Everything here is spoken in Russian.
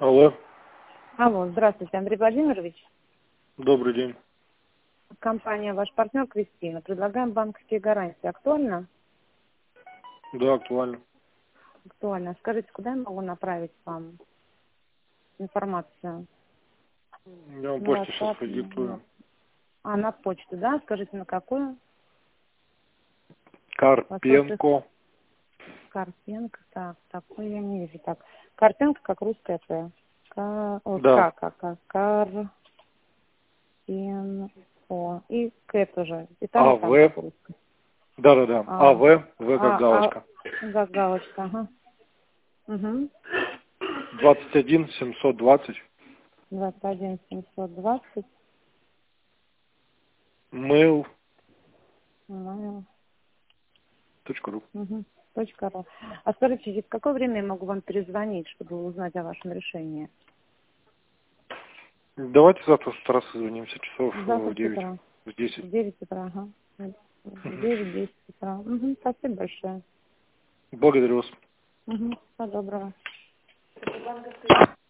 Алло. Алло, здравствуйте, Андрей Владимирович. Добрый день. Компания «Ваш партнер» Кристина. Предлагаем банковские гарантии. Актуально? Да, актуально. Актуально. Скажите, куда я могу направить вам информацию? Я вам На почту сейчас WhatsApp, продиктую. на почту, да? Скажите, на какую? Карпенко. Карпенко. Так, такой я не вижу. Так, Карпенко как русская П. Да. Карпенко. И К тоже. И там АВ. как русская. Да. АВ. В как галочка. Да, галочка, ага. Угу. 21 720. 21 720. Mail.ru. Угу. .ру. А скажите, в какое время я могу вам перезвонить, чтобы узнать о вашем решении? Давайте завтра с утра созвонимся, часов Завтра в с 9. утра. В 10. В 9 утра, ага. В Мгм. 9-10 утра. Угу. Спасибо большое. Благодарю вас. Угу. Всего доброго.